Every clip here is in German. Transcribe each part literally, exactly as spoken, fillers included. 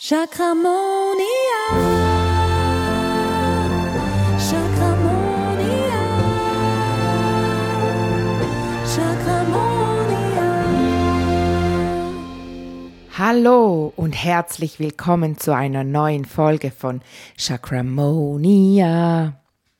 Chakramonia. Chakramonia. Chakramonia. Hallo und herzlich willkommen zu einer neuen Folge von Chakramonia.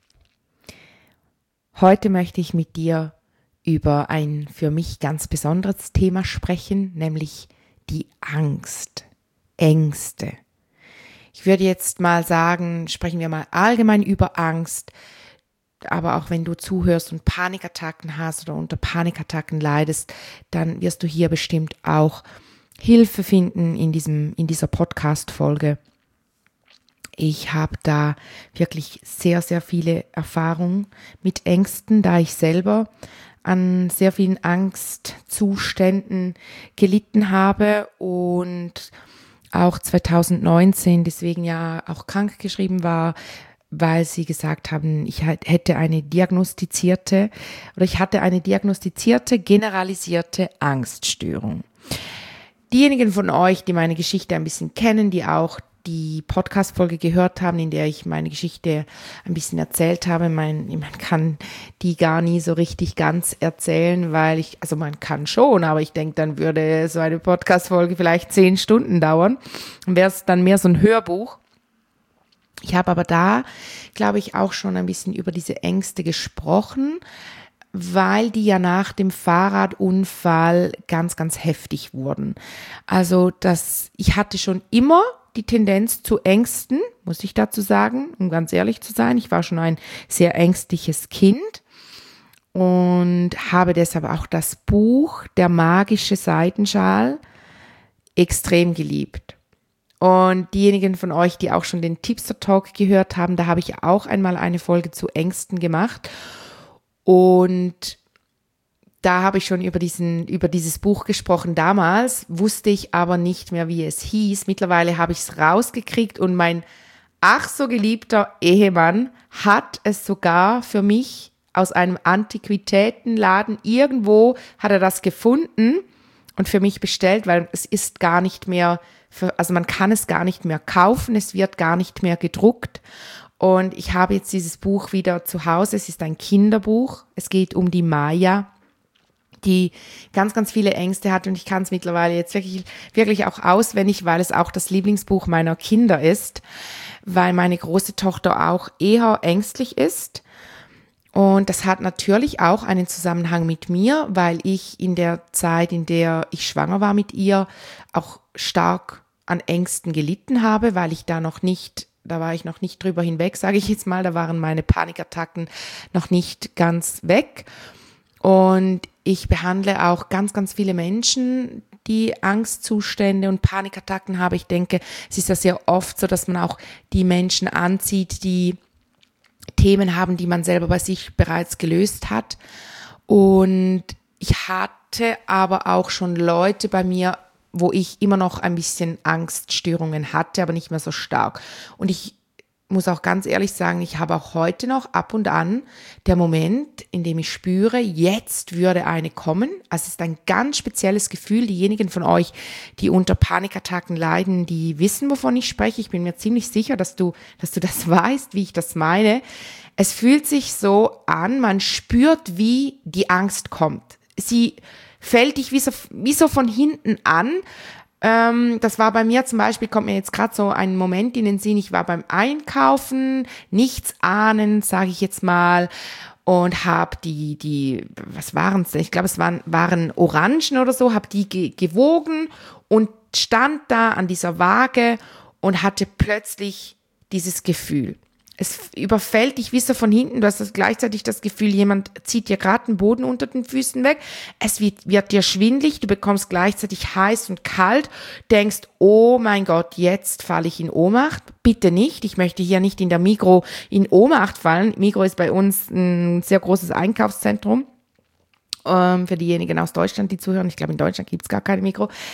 Heute möchte ich mit dir über ein für mich ganz besonderes Thema sprechen, nämlich die Angst. Ängste. Ich würde jetzt mal sagen, sprechen wir mal allgemein über Angst, aber auch wenn du zuhörst und Panikattacken hast oder unter Panikattacken leidest, dann wirst du hier bestimmt auch Hilfe finden in diesem, in dieser Podcast-Folge. Ich habe da wirklich sehr, sehr viele Erfahrungen mit Ängsten, da ich selber an sehr vielen Angstzuständen gelitten habe und auch zwanzig neunzehn deswegen ja auch krankgeschrieben war, weil sie gesagt haben, ich hätte eine diagnostizierte oder ich hatte eine diagnostizierte, generalisierte Angststörung. Diejenigen von euch, die meine Geschichte ein bisschen kennen, die auch die Podcast-Folge gehört haben, in der ich meine Geschichte ein bisschen erzählt habe. Man, man kann die gar nie so richtig ganz erzählen, weil ich, also man kann schon, aber ich denke, dann würde so eine Podcast-Folge vielleicht zehn Stunden dauern. Dann wäre es dann mehr so ein Hörbuch. Ich habe aber da, glaube ich, auch schon ein bisschen über diese Ängste gesprochen, weil die ja nach dem Fahrradunfall ganz, ganz heftig wurden. Also das, ich hatte schon immer die Tendenz zu Ängsten, muss ich dazu sagen, um ganz ehrlich zu sein. Ich war schon ein sehr ängstliches Kind und habe deshalb auch das Buch Der magische Seidenschal extrem geliebt. Und diejenigen von euch, die auch schon den Tipster Talk gehört haben, da habe ich auch einmal eine Folge zu Ängsten gemacht. Und da habe ich schon über diesen, über dieses Buch gesprochen. Damals wusste ich aber nicht mehr, wie es hieß. Mittlerweile habe ich es rausgekriegt und mein ach so geliebter Ehemann hat es sogar für mich aus einem Antiquitätenladen irgendwo hat er das gefunden und für mich bestellt, weil es ist gar nicht mehr, für, also man kann es gar nicht mehr kaufen, es wird gar nicht mehr gedruckt. Und ich habe jetzt dieses Buch wieder zu Hause. Es ist ein Kinderbuch. Es geht um die Maya, die ganz, ganz viele Ängste hat. Und ich kann es mittlerweile jetzt wirklich, wirklich auch auswendig, weil es auch das Lieblingsbuch meiner Kinder ist, weil meine große Tochter auch eher ängstlich ist. Und das hat natürlich auch einen Zusammenhang mit mir, weil ich in der Zeit, in der ich schwanger war mit ihr, auch stark an Ängsten gelitten habe, weil ich da noch nicht Da war ich noch nicht drüber hinweg, sage ich jetzt mal. Da waren meine Panikattacken noch nicht ganz weg. Und ich behandle auch ganz, ganz viele Menschen, die Angstzustände und Panikattacken haben. Ich denke, es ist ja sehr oft so, dass man auch die Menschen anzieht, die Themen haben, die man selber bei sich bereits gelöst hat. Und ich hatte aber auch schon Leute bei mir, wo ich immer noch ein bisschen Angststörungen hatte, aber nicht mehr so stark. Und ich muss auch ganz ehrlich sagen, ich habe auch heute noch ab und an der Moment, in dem ich spüre, jetzt würde eine kommen. Also es ist ein ganz spezielles Gefühl. Diejenigen von euch, die unter Panikattacken leiden, die wissen, wovon ich spreche. Ich bin mir ziemlich sicher, dass du, dass du das weißt, wie ich das meine. Es fühlt sich so an, man spürt, wie die Angst kommt. Sie fällt dich wie so, wie so von hinten an. Ähm, das war bei mir zum Beispiel, kommt mir jetzt gerade so ein Moment in den Sinn, ich war beim Einkaufen, nichts ahnend, sage ich jetzt mal, und habe die, die, was waren es denn? Ich glaube, es waren, waren Orangen oder so, habe die ge- gewogen und stand da an dieser Waage und hatte plötzlich dieses Gefühl. Es überfällt dich wie so von hinten, du hast das gleichzeitig das Gefühl, jemand zieht dir gerade den Boden unter den Füßen weg, es wird, wird dir schwindelig, du bekommst gleichzeitig heiß und kalt, denkst, oh mein Gott, jetzt falle ich in Ohnmacht, bitte nicht, ich möchte hier nicht in der Migros in Ohnmacht fallen. Migros ist bei uns ein sehr großes Einkaufszentrum, ähm, für diejenigen aus Deutschland, die zuhören, ich glaube in Deutschland gibt es gar keine Migros.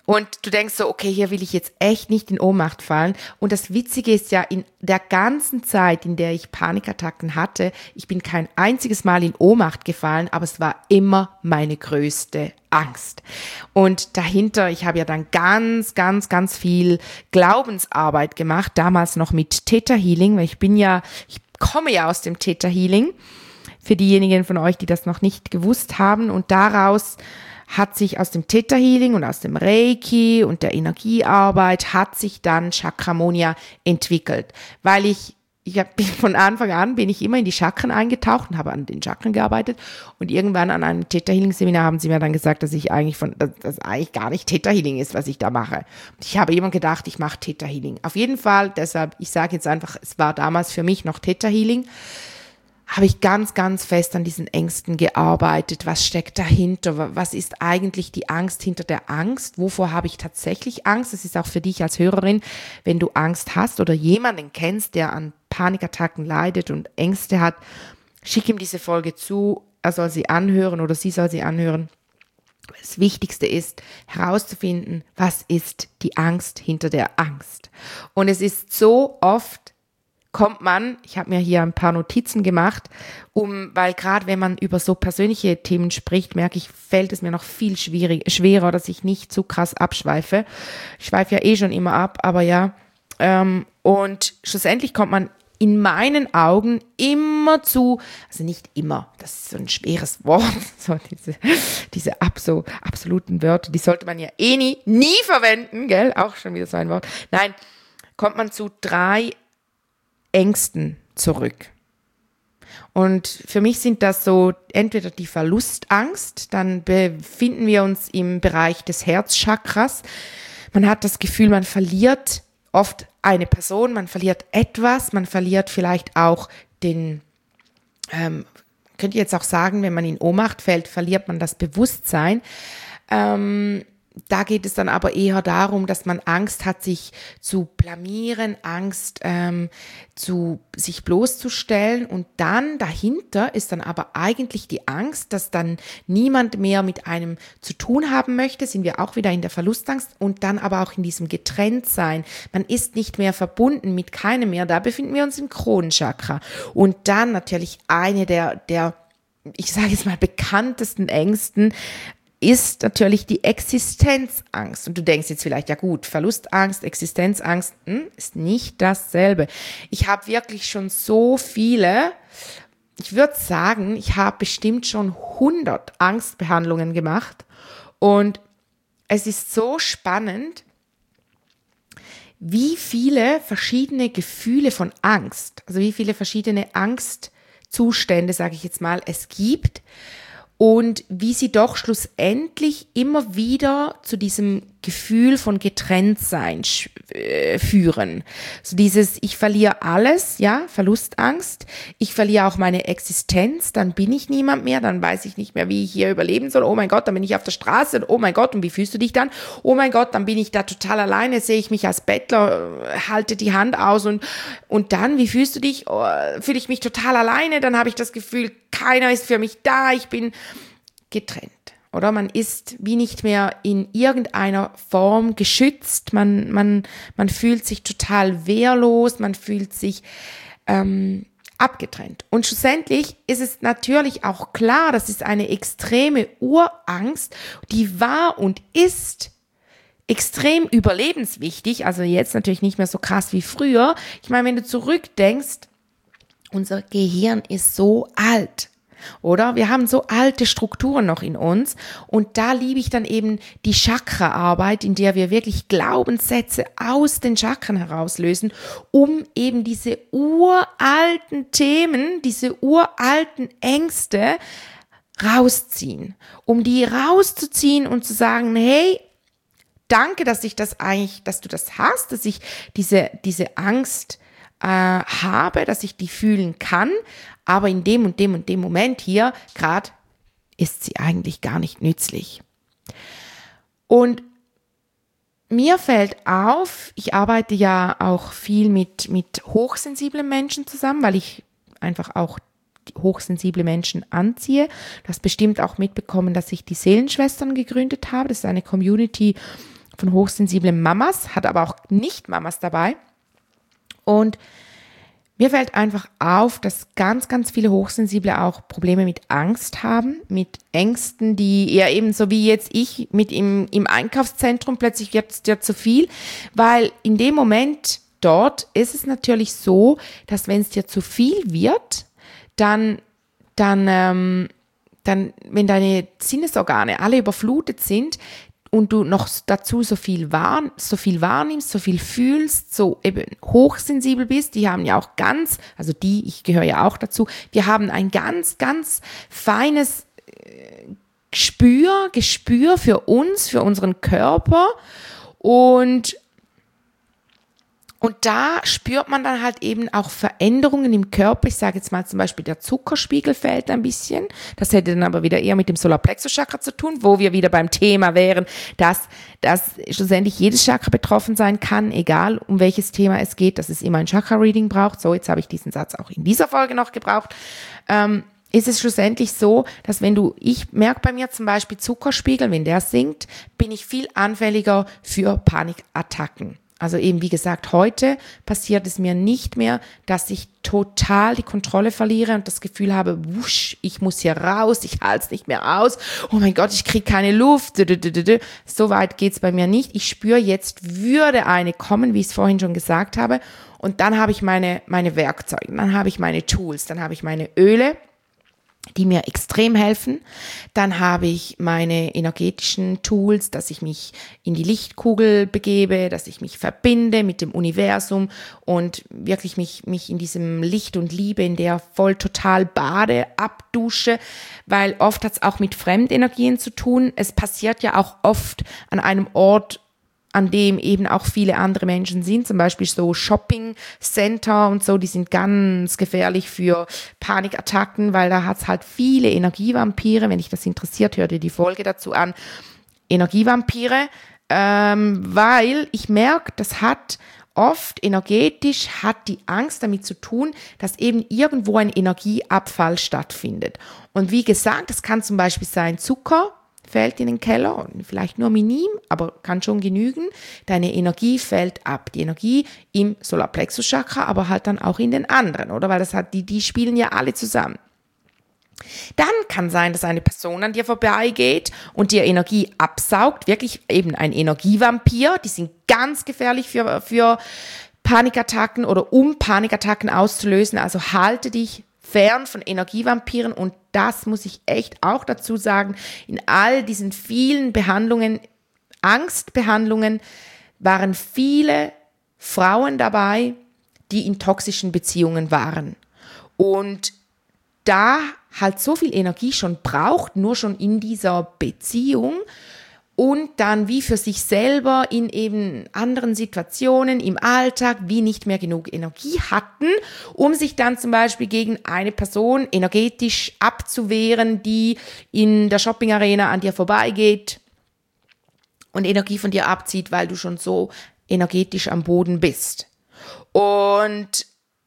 Und du denkst so, okay, hier will ich jetzt echt nicht in Ohnmacht fallen. Und das Witzige ist ja, in der ganzen Zeit, in der ich Panikattacken hatte, ich bin kein einziges Mal in Ohnmacht gefallen, aber es war immer meine größte Angst. Und dahinter, ich habe ja dann ganz, ganz, ganz viel Glaubensarbeit gemacht, damals noch mit Theta Healing, weil ich bin ja, ich komme ja aus dem Theta Healing, für diejenigen von euch, die das noch nicht gewusst haben. Und daraus hat sich aus dem Theta Healing und aus dem Reiki und der Energiearbeit hat sich dann Chakramonia entwickelt, weil ich ich hab, von Anfang an bin ich immer in die Chakren eingetaucht und habe an den Chakren gearbeitet und irgendwann an einem Theta Healing Seminar haben sie mir dann gesagt, dass ich eigentlich von dass, dass eigentlich gar nicht Theta Healing ist, was ich da mache. Und ich habe immer gedacht, ich mache Theta Healing. Auf jeden Fall, deshalb ich sage jetzt einfach, es war damals für mich noch Theta Healing. Habe ich ganz, ganz fest an diesen Ängsten gearbeitet. Was steckt dahinter? Was ist eigentlich die Angst hinter der Angst? Wovor habe ich tatsächlich Angst? Das ist auch für dich als Hörerin, wenn du Angst hast oder jemanden kennst, der an Panikattacken leidet und Ängste hat, schick ihm diese Folge zu. Er soll sie anhören oder sie soll sie anhören. Das Wichtigste ist, herauszufinden, was ist die Angst hinter der Angst? Und es ist so oft kommt man, ich habe mir hier ein paar Notizen gemacht, um, weil gerade wenn man über so persönliche Themen spricht, merke ich, fällt es mir noch viel schwierig, schwerer, dass ich nicht zu krass abschweife. Ich schweife ja eh schon immer ab, aber ja. Ähm, und schlussendlich kommt man in meinen Augen immer zu, also nicht immer, das ist so ein schweres Wort, so diese, diese ab, so absoluten Wörter, die sollte man ja eh nie, nie verwenden, gell, auch schon wieder so ein Wort. Nein, kommt man zu drei Ängsten zurück. Und für mich sind das so entweder die Verlustangst, dann befinden wir uns im Bereich des Herzchakras. Man hat das Gefühl, man verliert oft eine Person, man verliert etwas, man verliert vielleicht auch den, ähm, könnt ihr jetzt auch sagen, wenn man in Ohnmacht fällt, verliert man das Bewusstsein. Ähm, Da geht es dann aber eher darum, dass man Angst hat, sich zu blamieren, Angst, ähm, zu sich bloßzustellen. Und dann dahinter ist dann aber eigentlich die Angst, dass dann niemand mehr mit einem zu tun haben möchte. Sind wir auch wieder in der Verlustangst und dann aber auch in diesem Getrenntsein. Man ist nicht mehr verbunden mit keinem mehr. Da befinden wir uns im Kronenchakra. Und dann natürlich eine der, der, ich sage jetzt mal, bekanntesten Ängsten, ist natürlich die Existenzangst. Und du denkst jetzt vielleicht, ja gut, Verlustangst, Existenzangst, hm, ist nicht dasselbe. Ich habe wirklich schon so viele, ich würde sagen, ich habe bestimmt schon hundert Angstbehandlungen gemacht. Und es ist so spannend, wie viele verschiedene Gefühle von Angst, also wie viele verschiedene Angstzustände, sage ich jetzt mal, es gibt. Und wie sie doch schlussendlich immer wieder zu diesem Gefühl von Getrenntsein äh, führen. So dieses, ich verliere alles, ja, Verlustangst, ich verliere auch meine Existenz, dann bin ich niemand mehr, dann weiß ich nicht mehr, wie ich hier überleben soll. Oh mein Gott, dann bin ich auf der Straße, oh mein Gott, und wie fühlst du dich dann? Oh mein Gott, dann bin ich da total alleine, sehe ich mich als Bettler, halte die Hand aus und, und dann, wie fühlst du dich? Oh, fühle ich mich total alleine, dann habe ich das Gefühl, keiner ist für mich da, ich bin getrennt. Oder man ist wie nicht mehr in irgendeiner Form geschützt, man, man, man fühlt sich total wehrlos, man fühlt sich ähm, abgetrennt. Und schlussendlich ist es natürlich auch klar, das ist eine extreme Urangst, die war und ist extrem überlebenswichtig, also jetzt natürlich nicht mehr so krass wie früher. Ich meine, wenn du zurückdenkst, unser Gehirn ist so alt. Oder? Wir haben so alte Strukturen noch in uns und da liebe ich dann eben die Chakra-Arbeit, in der wir wirklich Glaubenssätze aus den Chakren herauslösen, um eben diese uralten Themen, diese uralten Ängste rausziehen, um die rauszuziehen und zu sagen, hey, danke, dass ich das eigentlich, dass du das hast, dass ich diese, diese Angst äh, habe, dass ich die fühlen kann, aber in dem und dem und dem Moment hier gerade ist sie eigentlich gar nicht nützlich. Und mir fällt auf, ich arbeite ja auch viel mit, mit hochsensiblen Menschen zusammen, weil ich einfach auch hochsensible Menschen anziehe. Du hast bestimmt auch mitbekommen, dass ich die Seelenschwestern gegründet habe. Das ist eine Community von hochsensiblen Mamas, hat aber auch Nicht-Mamas dabei. Und mir fällt einfach auf, dass ganz, ganz viele Hochsensible auch Probleme mit Angst haben, mit Ängsten, die eher eben so wie jetzt ich mit im, im Einkaufszentrum, plötzlich wird es dir zu viel, weil in dem Moment dort ist es natürlich so, dass wenn es dir zu viel wird, dann, dann, ähm, dann, wenn deine Sinnesorgane alle überflutet sind, und du noch dazu so viel, wahr, so viel wahrnimmst, so viel fühlst, so eben hochsensibel bist, die haben ja auch ganz, also die, ich gehöre ja auch dazu, wir haben ein ganz, ganz feines Gespür, Gespür für uns, für unseren Körper und Und da spürt man dann halt eben auch Veränderungen im Körper. Ich sage jetzt mal zum Beispiel, der Zuckerspiegel fällt ein bisschen. Das hätte dann aber wieder eher mit dem Solarplexus-Chakra zu tun, wo wir wieder beim Thema wären, dass, dass schlussendlich jedes Chakra betroffen sein kann, egal um welches Thema es geht, dass es immer ein Chakra-Reading braucht. So, jetzt habe ich diesen Satz auch in dieser Folge noch gebraucht. Ähm, ist es schlussendlich so, dass wenn du, ich merke bei mir zum Beispiel Zuckerspiegel, wenn der sinkt, bin ich viel anfälliger für Panikattacken. Also eben, wie gesagt, heute passiert es mir nicht mehr, dass ich total die Kontrolle verliere und das Gefühl habe, wusch, ich muss hier raus, ich halte es nicht mehr aus, oh mein Gott, ich kriege keine Luft. So weit geht's bei mir nicht. Ich spüre, jetzt würde eine kommen, wie ich es vorhin schon gesagt habe, und dann habe ich meine, meine Werkzeuge, dann habe ich meine Tools, dann habe ich meine Öle, die mir extrem helfen. Dann habe ich meine energetischen Tools, dass ich mich in die Lichtkugel begebe, dass ich mich verbinde mit dem Universum und wirklich mich, mich in diesem Licht und Liebe, in der voll total bade, abdusche, weil oft hat es auch mit Fremdenergien zu tun. Es passiert ja auch oft an einem Ort, an dem eben auch viele andere Menschen sind, zum Beispiel so Shopping-Center und so, die sind ganz gefährlich für Panikattacken, weil da hat es halt viele Energievampire. Wenn dich das interessiert, hör dir die Folge dazu an. Energievampire, ähm, weil ich merke, das hat oft energetisch, hat die Angst damit zu tun, dass eben irgendwo ein Energieabfall stattfindet. Und wie gesagt, das kann zum Beispiel sein Zucker, fällt in den Keller, vielleicht nur minim, aber kann schon genügen. Deine Energie fällt ab. Die Energie im Solarplexus-Chakra, aber halt dann auch in den anderen, oder? Weil das hat, die, die spielen ja alle zusammen. Dann kann sein, dass eine Person an dir vorbeigeht und dir Energie absaugt, wirklich eben ein Energievampir. Die sind ganz gefährlich für, für Panikattacken oder um Panikattacken auszulösen. Also halte dich fern von Energievampiren, und das muss ich echt auch dazu sagen, in all diesen vielen Behandlungen, Angstbehandlungen, waren viele Frauen dabei, die in toxischen Beziehungen waren. Und da halt so viel Energie schon braucht, nur schon in dieser Beziehung, und dann wie für sich selber in eben anderen Situationen im Alltag wie nicht mehr genug Energie hatten, um sich dann zum Beispiel gegen eine Person energetisch abzuwehren, die in der Shopping-Arena an dir vorbeigeht und Energie von dir abzieht, weil du schon so energetisch am Boden bist. Und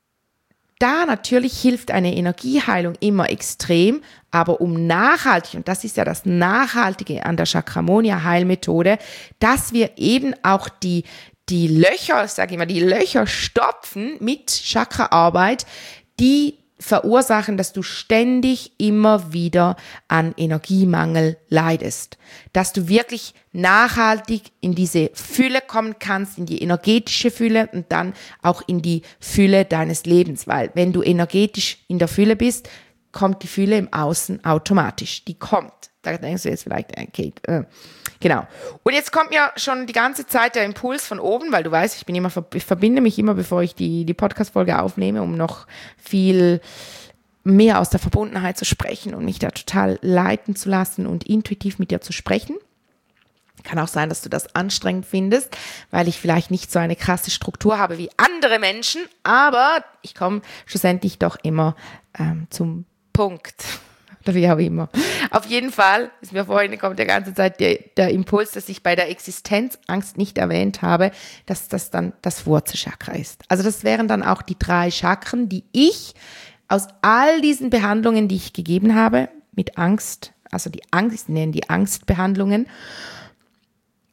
da natürlich hilft eine Energieheilung immer extrem, aber um nachhaltig, und das ist ja das Nachhaltige an der Chakramonia-Heilmethode, dass wir eben auch die, die Löcher, ich sage immer, die Löcher stopfen mit Chakraarbeit, die verursachen, dass du ständig immer wieder an Energiemangel leidest. Dass du wirklich nachhaltig in diese Fülle kommen kannst, in die energetische Fülle und dann auch in die Fülle deines Lebens. Weil wenn du energetisch in der Fülle bist, kommt die Fülle im Außen automatisch. Die kommt. Da denkst du jetzt vielleicht, okay, äh, genau. Und jetzt kommt mir schon die ganze Zeit der Impuls von oben, weil du weißt, ich bin immer, ich verbinde mich immer, bevor ich die, die Podcast-Folge aufnehme, um noch viel mehr aus der Verbundenheit zu sprechen und mich da total leiten zu lassen und intuitiv mit dir zu sprechen. Kann auch sein, dass du das anstrengend findest, weil ich vielleicht nicht so eine krasse Struktur habe wie andere Menschen, aber ich komme schlussendlich doch immer ähm, zum Punkt. Oder wie auch immer. Auf jeden Fall ist mir vorhin kommt die ganze Zeit der, der Impuls, dass ich bei der Existenzangst nicht erwähnt habe, dass das dann das Wurzelchakra ist. Also das wären dann auch die drei Chakren, die ich aus all diesen Behandlungen, die ich gegeben habe, mit Angst, also die Angst, nennen die Angstbehandlungen,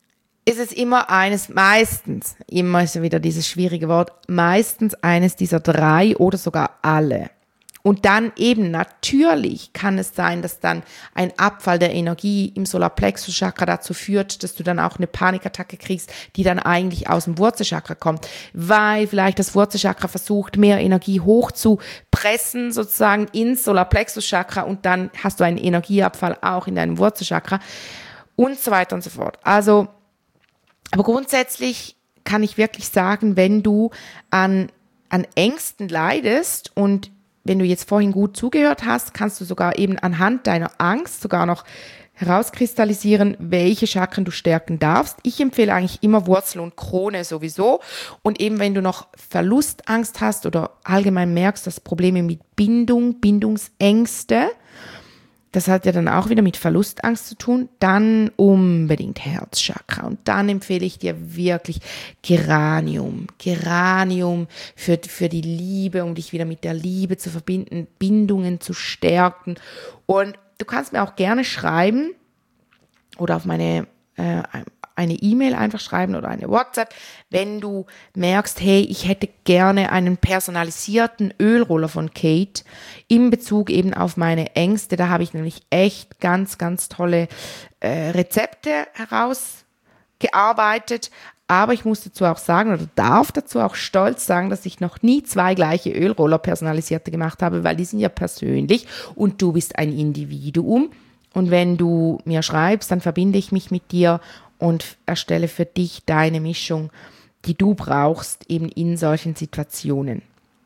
ist es immer eines, meistens, immer ist ja wieder dieses schwierige Wort, meistens eines dieser drei oder sogar alle. Und dann eben natürlich kann es sein, dass dann ein Abfall der Energie im Solarplexus-Chakra dazu führt, dass du dann auch eine Panikattacke kriegst, die dann eigentlich aus dem Wurzelchakra kommt, weil vielleicht das Wurzelchakra versucht, mehr Energie hochzupressen, sozusagen ins Solarplexus-Chakra, und dann hast du einen Energieabfall auch in deinem Wurzelchakra und so weiter und so fort. Also, aber grundsätzlich kann ich wirklich sagen, wenn du an, an Ängsten leidest und wenn du jetzt vorhin gut zugehört hast, kannst du sogar eben anhand deiner Angst sogar noch herauskristallisieren, welche Chakren du stärken darfst. Ich empfehle eigentlich immer Wurzel und Krone sowieso. Und eben wenn du noch Verlustangst hast oder allgemein merkst, dass Probleme mit Bindung, Bindungsängste, das hat ja dann auch wieder mit Verlustangst zu tun, dann unbedingt Herzchakra. Und dann empfehle ich dir wirklich Geranium. Geranium für, für die Liebe, um dich wieder mit der Liebe zu verbinden, Bindungen zu stärken. Und du kannst mir auch gerne schreiben oder auf meine äh, eine E-Mail einfach schreiben oder eine WhatsApp, wenn du merkst, hey, ich hätte gerne einen personalisierten Ölroller von Kate in Bezug eben auf meine Ängste. Da habe ich nämlich echt ganz, ganz tolle äh, Rezepte herausgearbeitet. Aber ich muss dazu auch sagen oder darf dazu auch stolz sagen, dass ich noch nie zwei gleiche Ölroller personalisierte gemacht habe, weil die sind ja persönlich und du bist ein Individuum. Und wenn du mir schreibst, dann verbinde ich mich mit dir und erstelle für dich deine Mischung, die du brauchst, eben in solchen Situationen.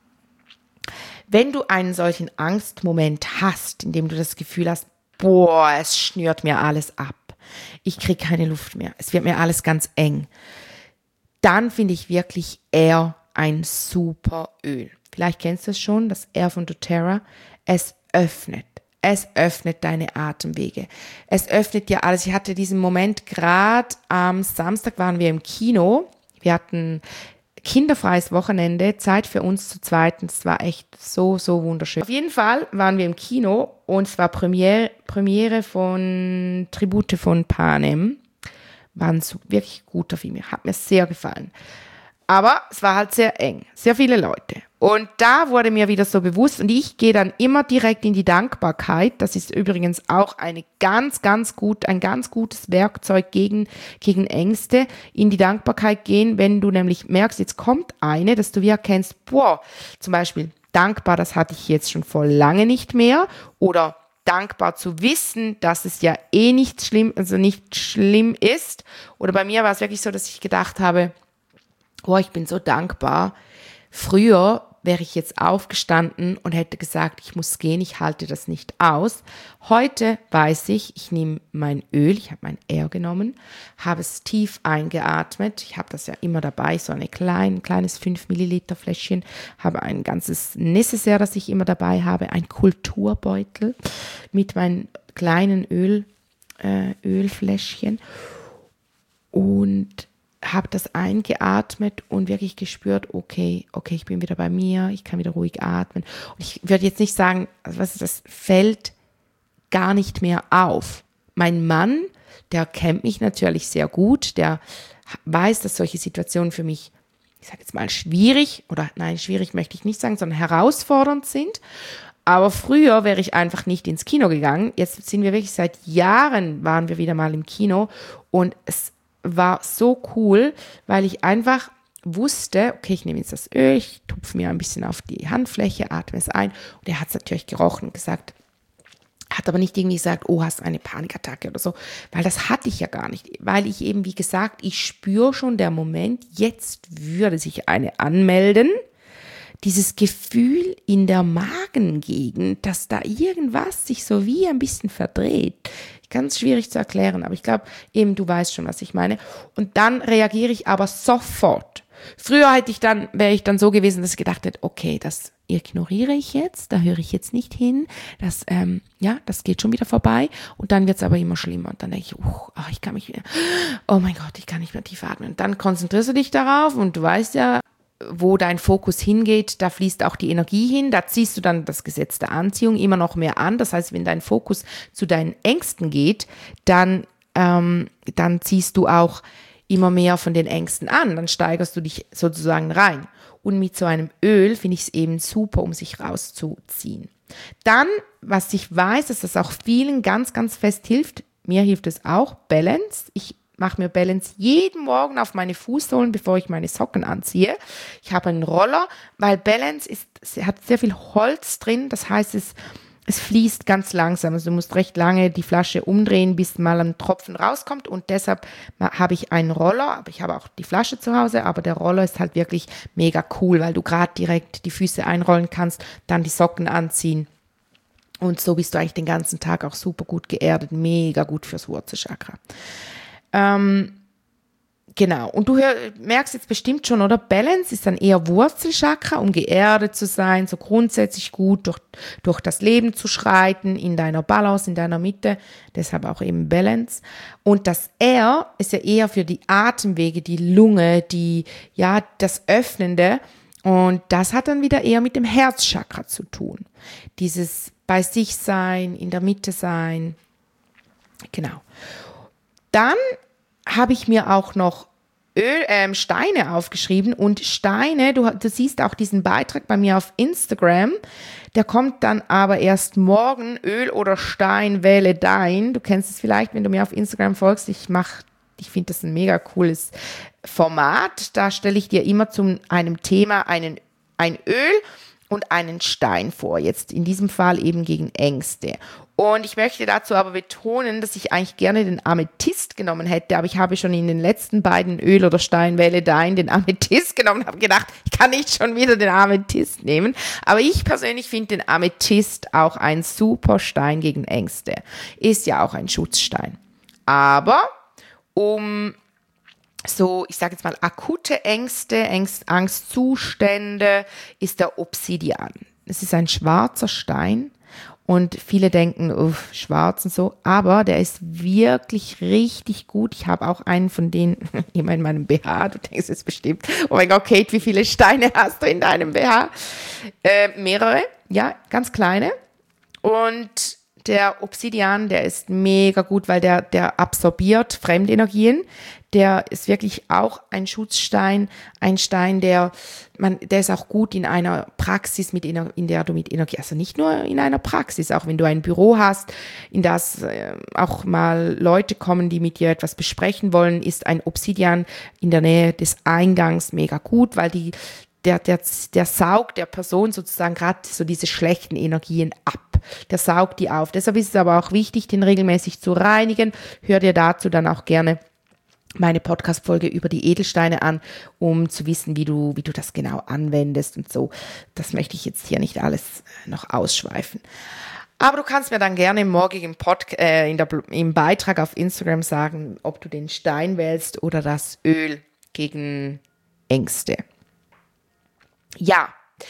Wenn du einen solchen Angstmoment hast, in dem du das Gefühl hast, boah, es schnürt mir alles ab, ich kriege keine Luft mehr, es wird mir alles ganz eng, dann finde ich wirklich Air ein super Öl. Vielleicht kennst du es schon, das Air von doTERRA. Es öffnet. Es öffnet deine Atemwege. Es öffnet dir alles. Ich hatte diesen Moment gerade am Samstag waren wir im Kino. Wir hatten kinderfreies Wochenende, Zeit für uns zu zweit. Es war echt so, so wunderschön. Auf jeden Fall waren wir im Kino und es war Premiere, Premiere von Tribute von Panem. War ein so wirklich guter Film. Hat mir sehr gefallen. Aber es war halt sehr eng. Sehr viele Leute. Und da wurde mir wieder so bewusst, und ich gehe dann immer direkt in die Dankbarkeit. Das ist übrigens auch eine ganz, ganz gut, ein ganz gutes Werkzeug gegen, gegen Ängste. In die Dankbarkeit gehen, wenn du nämlich merkst, jetzt kommt eine, dass du wie erkennst, boah, zum Beispiel dankbar, das hatte ich jetzt schon vor lange nicht mehr. Oder dankbar zu wissen, dass es ja eh nicht schlimm, also nicht schlimm ist. Oder bei mir war es wirklich so, dass ich gedacht habe, oh, ich bin so dankbar. Früher wäre ich jetzt aufgestanden und hätte gesagt, ich muss gehen, ich halte das nicht aus. Heute weiß ich, ich nehme mein Öl, ich habe mein Air genommen, habe es tief eingeatmet. Ich habe das ja immer dabei, so ein klein, kleines fünf Milliliter Fläschchen, habe ein ganzes Necessaire, das ich immer dabei habe, ein Kulturbeutel mit meinen kleinen Öl, äh, Ölfläschchen und habe das eingeatmet und wirklich gespürt, okay, okay, ich bin wieder bei mir, ich kann wieder ruhig atmen. Und ich würde jetzt nicht sagen, also was ist das, fällt gar nicht mehr auf. Mein Mann, der kennt mich natürlich sehr gut, der weiß, dass solche Situationen für mich, ich sage jetzt mal schwierig, oder nein, schwierig möchte ich nicht sagen, sondern herausfordernd sind. Aber früher wäre ich einfach nicht ins Kino gegangen. Jetzt sind wir wirklich seit Jahren, waren wir wieder mal im Kino und es war so cool, weil ich einfach wusste, okay, ich nehme jetzt das Öl, ich tupfe mir ein bisschen auf die Handfläche, atme es ein und er hat es natürlich gerochen und gesagt, hat aber nicht irgendwie gesagt, oh, hast du eine Panikattacke oder so, weil das hatte ich ja gar nicht, weil ich eben, wie gesagt, ich spüre schon der Moment, jetzt würde sich eine anmelden, dieses Gefühl in der Magengegend, dass da irgendwas sich so wie ein bisschen verdreht. Ganz schwierig zu erklären, aber ich glaube, eben du weißt schon, was ich meine. Und dann reagiere ich aber sofort. Früher hätte ich dann, wäre ich dann so gewesen, dass ich gedacht hätte, okay, das ignoriere ich jetzt, da höre ich jetzt nicht hin, das, ähm, ja, das geht schon wieder vorbei und dann wird es aber immer schlimmer und dann denke ich, uh, oh, ich kann mich wieder, oh mein Gott, ich kann nicht mehr tief atmen. Und dann konzentrierst du dich darauf und du weißt ja, wo dein Fokus hingeht, da fließt auch die Energie hin, da ziehst du dann das Gesetz der Anziehung immer noch mehr an. Das heißt, wenn dein Fokus zu deinen Ängsten geht, dann, ähm, dann ziehst du auch immer mehr von den Ängsten an, dann steigerst du dich sozusagen rein. Und mit so einem Öl finde ich es eben super, um sich rauszuziehen. Dann, was ich weiß, dass das auch vielen ganz, ganz fest hilft, mir hilft es auch, Balance. Ich mache mir Balance jeden Morgen auf meine Fußsohlen, bevor ich meine Socken anziehe. Ich habe einen Roller, weil Balance ist, hat sehr viel Holz drin, das heißt, es Es fließt ganz langsam, also du musst recht lange die Flasche umdrehen, bis mal ein Tropfen rauskommt und deshalb habe ich einen Roller, aber ich habe auch die Flasche zu Hause, aber der Roller ist halt wirklich mega cool, weil du gerade direkt die Füße einrollen kannst, dann die Socken anziehen und so bist du eigentlich den ganzen Tag auch super gut geerdet, mega gut fürs Wurzelchakra. Ähm, Genau, und du hör, merkst jetzt bestimmt schon, oder? Balance ist dann eher Wurzelchakra, um geerdet zu sein, so grundsätzlich gut durch, durch das Leben zu schreiten, in deiner Balance, in deiner Mitte, deshalb auch eben Balance. Und das R ist ja eher für die Atemwege, die Lunge, die, ja, das Öffnende. Und das hat dann wieder eher mit dem Herzchakra zu tun. Dieses bei sich sein, in der Mitte sein. Genau. Dann habe ich mir auch noch Öl, ähm, Steine aufgeschrieben und Steine, du, du siehst auch diesen Beitrag bei mir auf Instagram, der kommt dann aber erst morgen, Öl oder Stein, wähle dein. Du kennst es vielleicht, wenn du mir auf Instagram folgst, ich mache, ich finde das ein mega cooles Format, da stelle ich dir immer zu einem Thema einen, ein Öl und einen Stein vor, jetzt in diesem Fall eben gegen Ängste. Und ich möchte dazu aber betonen, dass ich eigentlich gerne den Amethyst genommen hätte, aber ich habe schon in den letzten beiden Öl- oder Steinwähle Dein den Amethyst genommen, habe gedacht, ich kann nicht schon wieder den Amethyst nehmen. Aber ich persönlich finde den Amethyst auch ein super Stein gegen Ängste. Ist ja auch ein Schutzstein. Aber um so, ich sage jetzt mal, akute Ängste, Ängst, Angstzustände ist der Obsidian. Es ist ein schwarzer Stein. Und viele denken, uff, schwarz und so, aber der ist wirklich richtig gut. Ich habe auch einen von denen immer in meinem B H. Du denkst jetzt bestimmt, oh mein Gott, Kate, wie viele Steine hast du in deinem B H? Äh, mehrere, ja, ganz kleine. Und der Obsidian, der ist mega gut, weil der, der absorbiert Fremdenergien. Der ist wirklich auch ein Schutzstein, ein Stein, der, man, der ist auch gut in einer Praxis, mit, in der du mit Energie, also nicht nur in einer Praxis, auch wenn du ein Büro hast, in das äh, auch mal Leute kommen, die mit dir etwas besprechen wollen, ist ein Obsidian in der Nähe des Eingangs mega gut, weil die, der, der, der saugt der Person sozusagen gerade so diese schlechten Energien ab. Der saugt die auf. Deshalb ist es aber auch wichtig, den regelmäßig zu reinigen. Hör dir dazu dann auch gerne meine Podcast-Folge über die Edelsteine an, um zu wissen, wie du, wie du das genau anwendest und so. Das möchte ich jetzt hier nicht alles noch ausschweifen. Aber du kannst mir dann gerne im morgigen Pod, äh, in der, im Beitrag auf Instagram sagen, ob du den Stein wählst oder das Öl gegen Ängste. Ja,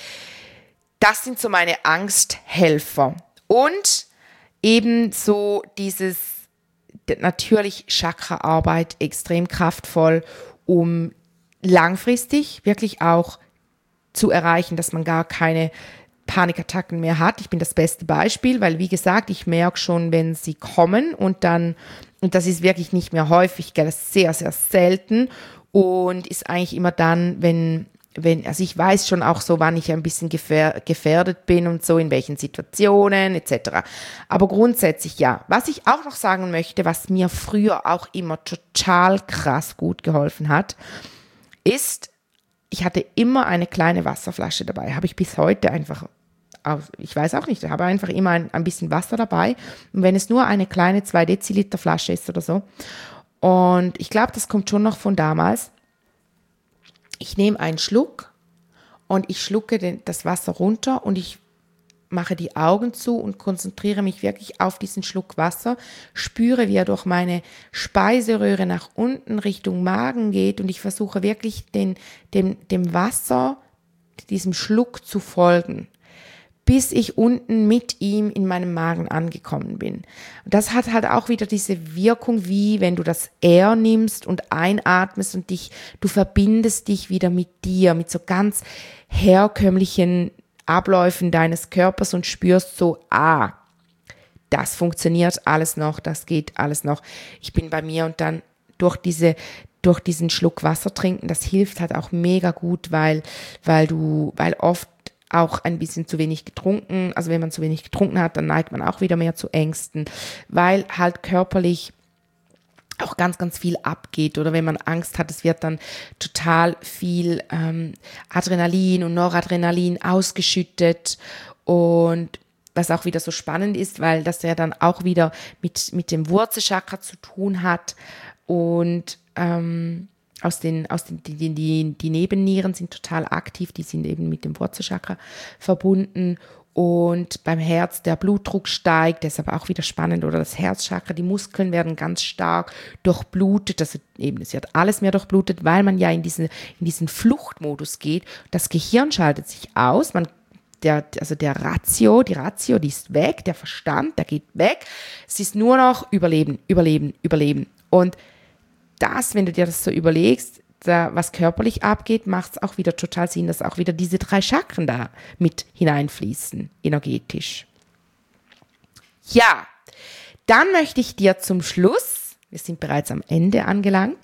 das sind so meine Angsthelfer. Und ebenso dieses natürlich Chakraarbeit extrem kraftvoll, um langfristig wirklich auch zu erreichen, dass man gar keine Panikattacken mehr hat. Ich bin das beste Beispiel, weil wie gesagt, ich merke schon, wenn sie kommen und dann, und das ist wirklich nicht mehr häufig, gell, das ist sehr, sehr selten und ist eigentlich immer dann, wenn Wenn, also ich weiß schon auch so, wann ich ein bisschen gefähr, gefährdet bin und so, in welchen Situationen et cetera. Aber grundsätzlich ja. Was ich auch noch sagen möchte, was mir früher auch immer total krass gut geholfen hat, ist, ich hatte immer eine kleine Wasserflasche dabei. Habe ich bis heute einfach, ich weiß auch nicht, habe einfach immer ein, ein bisschen Wasser dabei. Und wenn es nur eine kleine zwei Deziliter Flasche ist oder so. Und ich glaube, das kommt schon noch von damals. Ich nehme einen Schluck und ich schlucke den, das Wasser runter und ich mache die Augen zu und konzentriere mich wirklich auf diesen Schluck Wasser, spüre, wie er durch meine Speiseröhre nach unten Richtung Magen geht und ich versuche wirklich den, dem, dem Wasser, diesem Schluck zu folgen, bis ich unten mit ihm in meinem Magen angekommen bin. Und das hat halt auch wieder diese Wirkung, wie wenn du das Air nimmst und einatmest und dich, du verbindest dich wieder mit dir, mit so ganz herkömmlichen Abläufen deines Körpers und spürst so, ah, das funktioniert alles noch, das geht alles noch. Ich bin bei mir und dann durch diese durch diesen Schluck Wasser trinken. Das hilft halt auch mega gut, weil, weil du, weil oft auch ein bisschen zu wenig getrunken, also wenn man zu wenig getrunken hat, dann neigt man auch wieder mehr zu Ängsten, weil halt körperlich auch ganz, ganz viel abgeht, oder wenn man Angst hat, es wird dann total viel ähm, Adrenalin und Noradrenalin ausgeschüttet, und was auch wieder so spannend ist, weil das ja dann auch wieder mit, mit dem Wurzelchakra zu tun hat, und ähm, aus den, aus den die, die, die Nebennieren sind total aktiv, die sind eben mit dem Wurzelchakra verbunden. Und beim Herz der Blutdruck steigt, deshalb auch wieder spannend, oder das Herzchakra, die Muskeln werden ganz stark durchblutet, also eben, es wird alles mehr durchblutet, weil man ja in diesen, in diesen Fluchtmodus geht. Das Gehirn schaltet sich aus, man, der, also der Ratio, die Ratio, die ist weg, der Verstand, der geht weg, es ist nur noch Überleben, Überleben, Überleben. Und das, wenn du dir das so überlegst, da, was körperlich abgeht, macht es auch wieder total Sinn, dass auch wieder diese drei Chakren da mit hineinfließen, energetisch. Ja, dann möchte ich dir zum Schluss, wir sind bereits am Ende angelangt,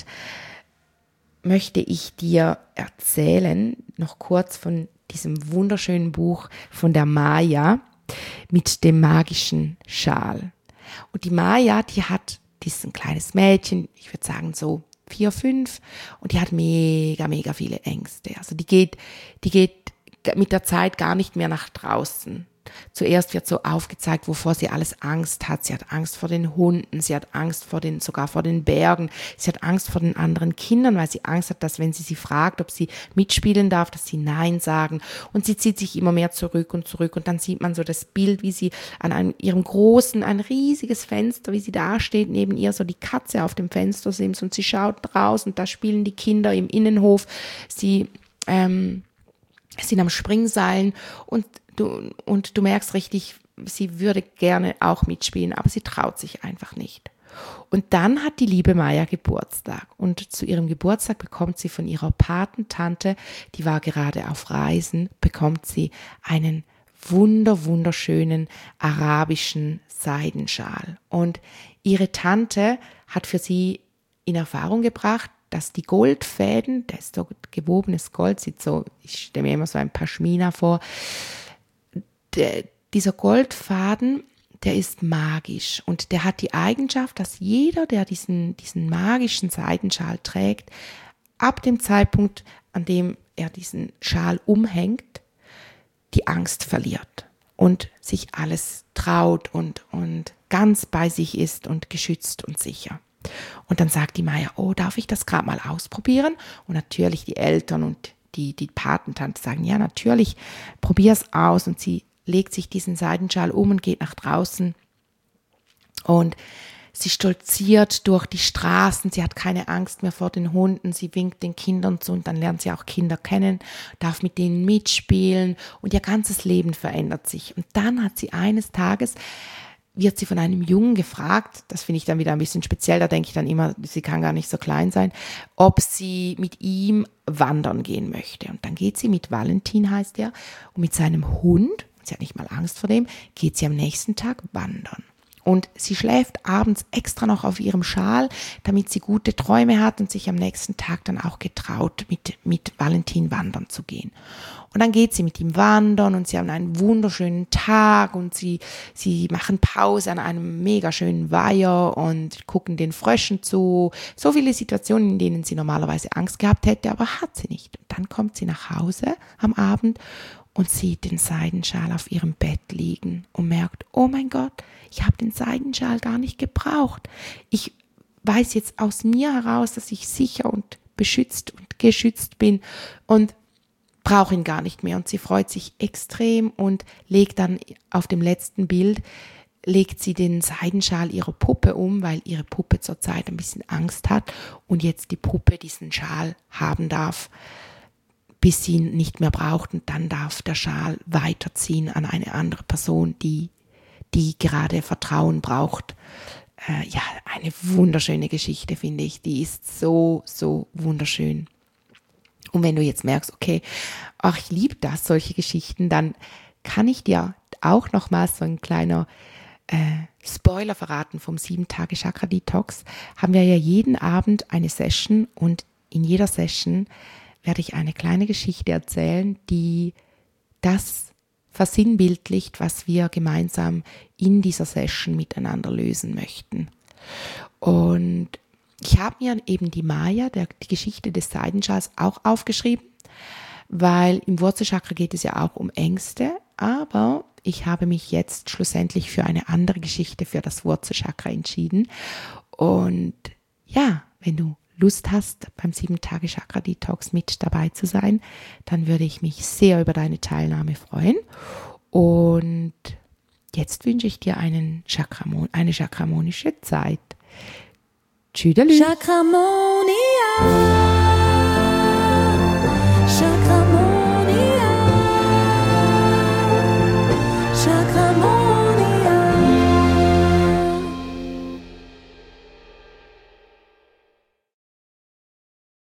möchte ich dir erzählen, noch kurz von diesem wunderschönen Buch von der Maya mit dem magischen Schal. Und die Maya, die hat, die ist ein kleines Mädchen, ich würde sagen so vier, fünf, und die hat mega, mega viele Ängste. Also die geht, die geht mit der Zeit gar nicht mehr nach draußen. Zuerst wird so aufgezeigt, wovor sie alles Angst hat. Sie hat Angst vor den Hunden, sie hat Angst vor den, sogar vor den Bergen. Sie hat Angst vor den anderen Kindern, weil sie Angst hat, dass wenn sie sie fragt, ob sie mitspielen darf, dass sie Nein sagen. Und sie zieht sich immer mehr zurück und zurück. Und dann sieht man so das Bild, wie sie an einem, ihrem großen, ein riesiges Fenster, wie sie da steht, neben ihr so die Katze auf dem Fenstersims, und sie schaut raus, und da spielen die Kinder im Innenhof. Sie ähm, sind am Springseilen, und Du, und du merkst richtig, sie würde gerne auch mitspielen, aber sie traut sich einfach nicht. Und dann hat die liebe Maya Geburtstag, und zu ihrem Geburtstag bekommt sie von ihrer Patentante, die war gerade auf Reisen, bekommt sie einen wunder, wunderschönen arabischen Seidenschal. Und ihre Tante hat für sie in Erfahrung gebracht, dass die Goldfäden, das ist so gewobenes Gold, sieht so, ich stelle mir immer so ein Pashmina vor, Der, dieser Goldfaden, der ist magisch, und der hat die Eigenschaft, dass jeder, der diesen, diesen magischen Seidenschal trägt, ab dem Zeitpunkt, an dem er diesen Schal umhängt, die Angst verliert und sich alles traut und, und ganz bei sich ist und geschützt und sicher. Und dann sagt die Maya, oh, darf ich das gerade mal ausprobieren? Und natürlich die Eltern und die, die Patentante sagen, ja, natürlich, probier's aus. Und sie legt sich diesen Seidenschal um und geht nach draußen, und sie stolziert durch die Straßen, sie hat keine Angst mehr vor den Hunden, sie winkt den Kindern zu, und dann lernt sie auch Kinder kennen, darf mit denen mitspielen, und ihr ganzes Leben verändert sich. Und dann hat sie eines Tages, wird sie von einem Jungen gefragt, das finde ich dann wieder ein bisschen speziell, da denke ich dann immer, sie kann gar nicht so klein sein, ob sie mit ihm wandern gehen möchte. Und dann geht sie mit Valentin, heißt er, und mit seinem Hund, sie hat nicht mal Angst vor dem, geht sie am nächsten Tag wandern. Und sie schläft abends extra noch auf ihrem Schal, damit sie gute Träume hat und sich am nächsten Tag dann auch getraut, mit, mit Valentin wandern zu gehen. Und dann geht sie mit ihm wandern, und sie haben einen wunderschönen Tag, und sie, sie machen Pause an einem mega schönen Weiher und gucken den Fröschen zu. So viele Situationen, in denen sie normalerweise Angst gehabt hätte, aber hat sie nicht. Und dann kommt sie nach Hause am Abend und sieht den Seidenschal auf ihrem Bett liegen und merkt, oh mein Gott, ich habe den Seidenschal gar nicht gebraucht. Ich weiß jetzt aus mir heraus, dass ich sicher und beschützt und geschützt bin und brauche ihn gar nicht mehr. Und sie freut sich extrem und legt dann auf dem letzten Bild, legt sie den Seidenschal ihrer Puppe um, weil ihre Puppe zurzeit ein bisschen Angst hat und jetzt die Puppe diesen Schal haben darf, bis sie ihn nicht mehr braucht, und dann darf der Schal weiterziehen an eine andere Person, die, die gerade Vertrauen braucht. Äh, ja, eine wunderschöne Geschichte, finde ich. Die ist so, so wunderschön. Und wenn du jetzt merkst, okay, ach, ich liebe das, solche Geschichten, dann kann ich dir auch nochmal so ein kleiner äh, Spoiler verraten vom sieben-Tage-Chakra-Detox, haben wir ja jeden Abend eine Session und in jeder Session werde ich eine kleine Geschichte erzählen, die das versinnbildlicht, was wir gemeinsam in dieser Session miteinander lösen möchten. Und ich habe mir eben die Maya, der, die Geschichte des Seidenschals, auch aufgeschrieben, weil im Wurzelchakra geht es ja auch um Ängste, aber ich habe mich jetzt schlussendlich für eine andere Geschichte für das Wurzelchakra entschieden. Und ja, wenn du Lust hast, beim sieben-Tage-Chakra-Detox mit dabei zu sein, dann würde ich mich sehr über deine Teilnahme freuen. Und jetzt wünsche ich dir einen Chakramon, eine chakramonische Zeit. Tschüdelü. Chakramonia.